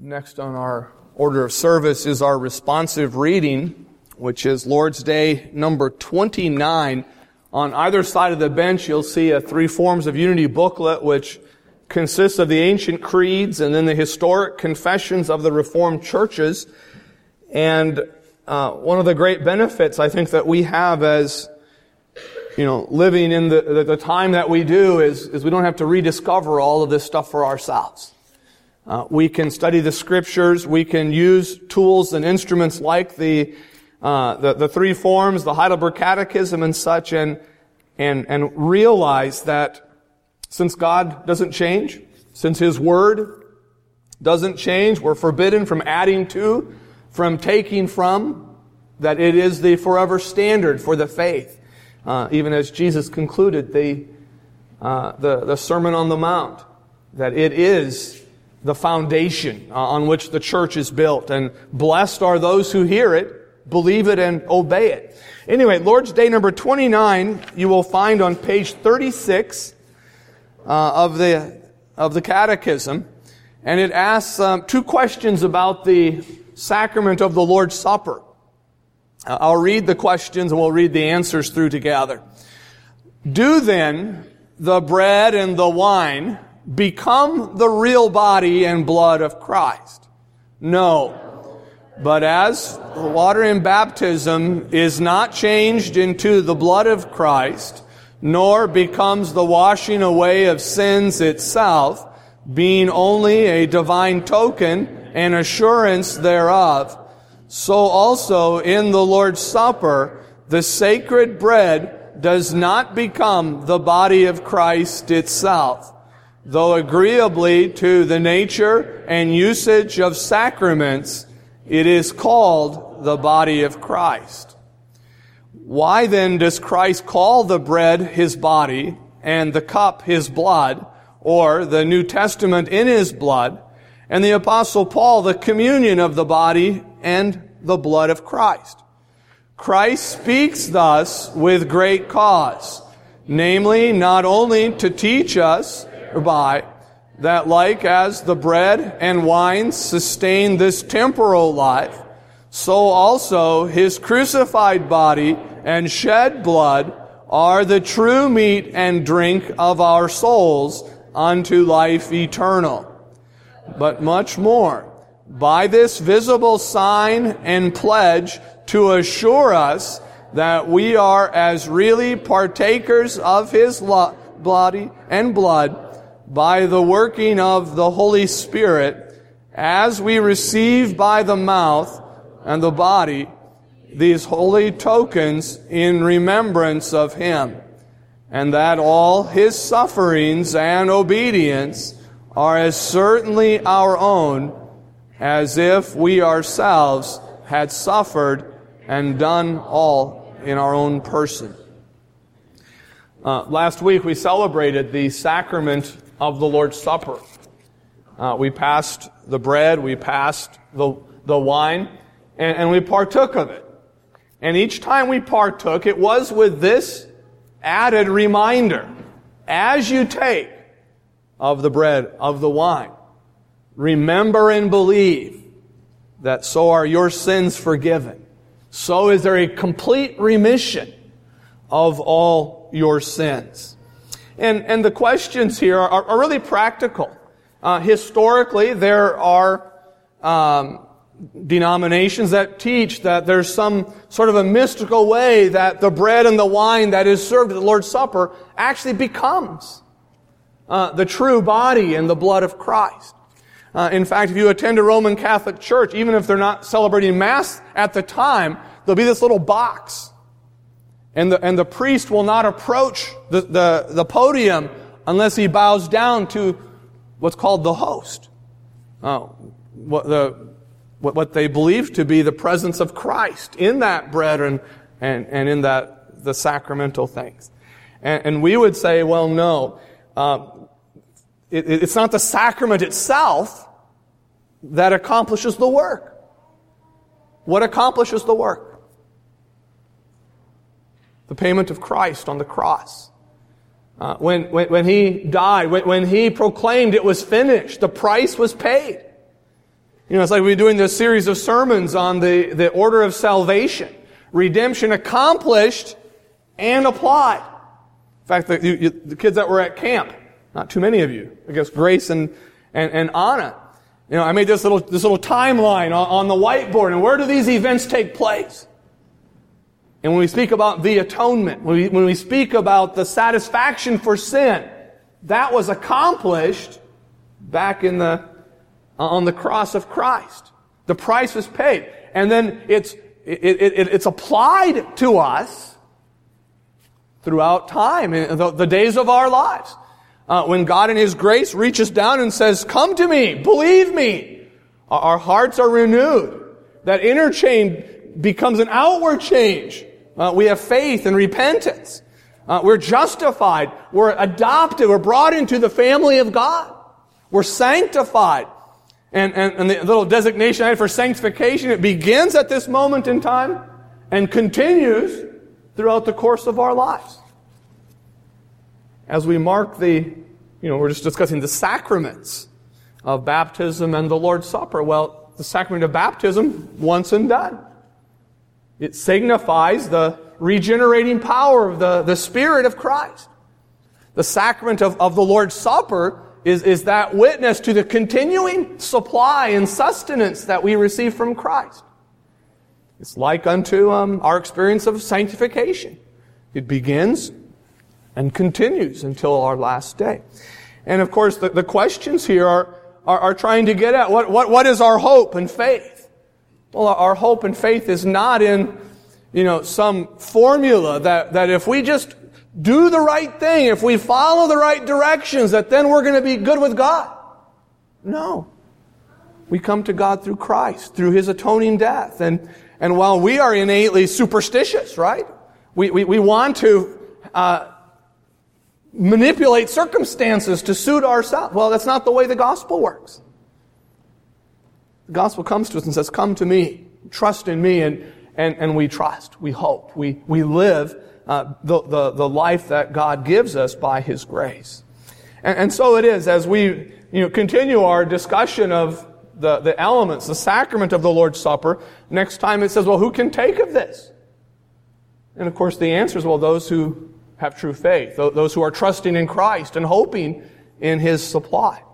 Next on our order of service is our responsive reading, which is Lord's Day number 29. On either side of the bench, you'll see a Three Forms of Unity booklet, which consists of the ancient creeds and then the historic confessions of the Reformed churches. And one of the great benefits, I think, that we have as living in the time that we do is we don't have to rediscover all of this stuff for ourselves. We can study the Scriptures. We can use tools and instruments like the three forms, the Heidelberg Catechism, and such, and realize that since God doesn't change, since His Word doesn't change, we're forbidden from adding to, from taking from, that it is the forever standard for the faith. Even as Jesus concluded the Sermon on the Mount, that it is the foundation on which the church is built. And blessed are those who hear it, believe it, and obey it. Anyway, Lord's Day number 29, you will find on page 36 of the Catechism. And it asks two questions about the sacrament of the Lord's Supper. I'll read the questions and we'll read the answers through together. Do then the bread and the wine become the real body and blood of Christ? No. But as the water in baptism is not changed into the blood of Christ, nor becomes the washing away of sins itself, being only a divine token and assurance thereof, so also in the Lord's Supper, the sacred bread does not become the body of Christ itself, though agreeably to the nature and usage of sacraments, it is called the body of Christ. Why then does Christ call the bread His body and the cup His blood, or the New Testament in His blood, and the Apostle Paul the communion of the body and the blood of Christ? Christ speaks thus with great cause, namely, not only to teach us by that like as the bread and wine sustain this temporal life, so also His crucified body and shed blood are the true meat and drink of our souls unto life eternal. But much more, by this visible sign and pledge to assure us that we are as really partakers of His body and blood by the working of the Holy Spirit, as we receive by the mouth and the body these holy tokens in remembrance of Him, and that all His sufferings and obedience are as certainly our own as if we ourselves had suffered and done all in our own person. Last week we celebrated the sacrament of the Lord's Supper. We passed the bread, we passed the wine, and we partook of it. And each time we partook, it was with this added reminder: as you take of the bread, of the wine, remember and believe that so are your sins forgiven. So is there a complete remission of all your sins. And the questions here are really practical. Historically, there are denominations that teach that there's some sort of a mystical way that the bread and the wine that is served at the Lord's Supper actually becomes the true body and the blood of Christ. In fact, if you attend a Roman Catholic church, even if they're not celebrating Mass at the time, there'll be this little box. And the priest will not approach the podium unless he bows down to what's called the host. What they believe to be the presence of Christ in that bread and in that the sacramental things. And we would say, well, no, it's not the sacrament itself that accomplishes the work. What accomplishes the work? The payment of Christ on the cross. When He died, when He proclaimed it was finished, the price was paid. It's like we're doing this series of sermons on the order of salvation. Redemption accomplished and applied. In fact, the kids that were at camp, not too many of you, I guess Grace and Anna, I made this little timeline on the whiteboard, and where do these events take place? And when we speak about the atonement, when we speak about the satisfaction for sin, that was accomplished back on the cross of Christ. The price was paid. And then it's applied to us throughout time, in the days of our lives. When God in His grace reaches down and says, "Come to me, believe me," our hearts are renewed. That inner change becomes an outward change. We have faith and repentance. We're justified. We're adopted. We're brought into the family of God. We're sanctified. And the little designation I had for sanctification, it begins at this moment in time and continues throughout the course of our lives. As we mark we're just discussing the sacraments of baptism and the Lord's Supper. Well, the sacrament of baptism, once and done. It signifies the regenerating power of the Spirit of Christ. The sacrament of the Lord's Supper is that witness to the continuing supply and sustenance that we receive from Christ. It's like unto our experience of sanctification. It begins and continues until our last day. And of course, the questions here are trying to get at what is our hope and faith? Well, our hope and faith is not in, some formula that if we just do the right thing, if we follow the right directions, that then we're going to be good with God. No. We come to God through Christ, through His atoning death. And while we are innately superstitious, right? We want to manipulate circumstances to suit ourselves. Well, that's not the way the gospel works. The gospel comes to us and says, "Come to me, trust in me," and we trust, we hope, we live the life that God gives us by His grace. And so it is, as we continue our discussion of the elements, the sacrament of the Lord's Supper, next time it says, well, who can take of this? And of course the answer is, well, those who have true faith, those who are trusting in Christ and hoping in His supply.